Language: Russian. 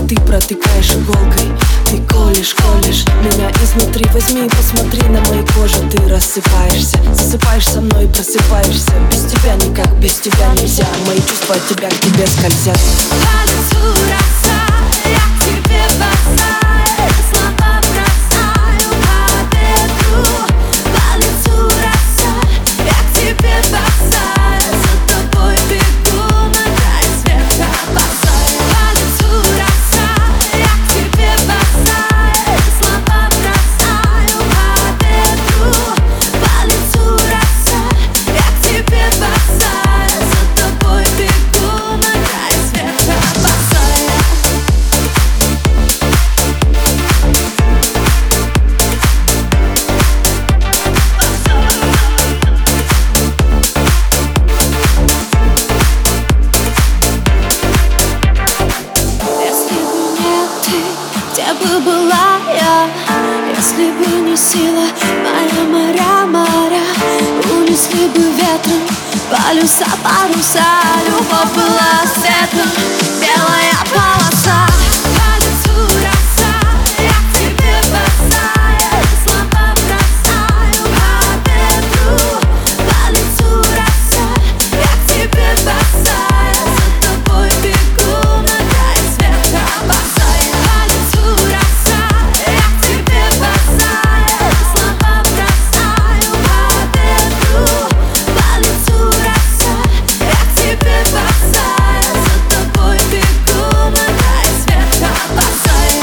ты протыкаешь иголкой. Ты колешь, колешь меня изнутри. Возьми и посмотри на моей коже. Ты рассыпаешься, засыпаешь со мной и просыпаешься. Без тебя никак, без тебя нельзя. Мои чувства от тебя к тебе скользят. По лицу роса, я к тебе бросаю, слова бросаю по ветру. По лицу роса, я к тебе бросаю, за тобой бегу на край света босая. По лицу роса, я к тебе бросаю, слова бросаю по ветру. По лицу роса, я к тебе бросаю, за тобой бегу на край света босая. Если бы не ты, где бы была я? Если бы не сила моя, моря, унесли бы ветром полюса, паруса. Любовь была светом, белая полоса. По лицу роса, я к тебе бросаю, слова бросаю по ветру. По лицу роса, я к тебе бросаю, за тобой бегу на край света босая. По лицу роса, я к тебе бросаю, слова бросаю по ветру. По лицу роса, я к тебе бросаю, за тобой бегу на край света босая.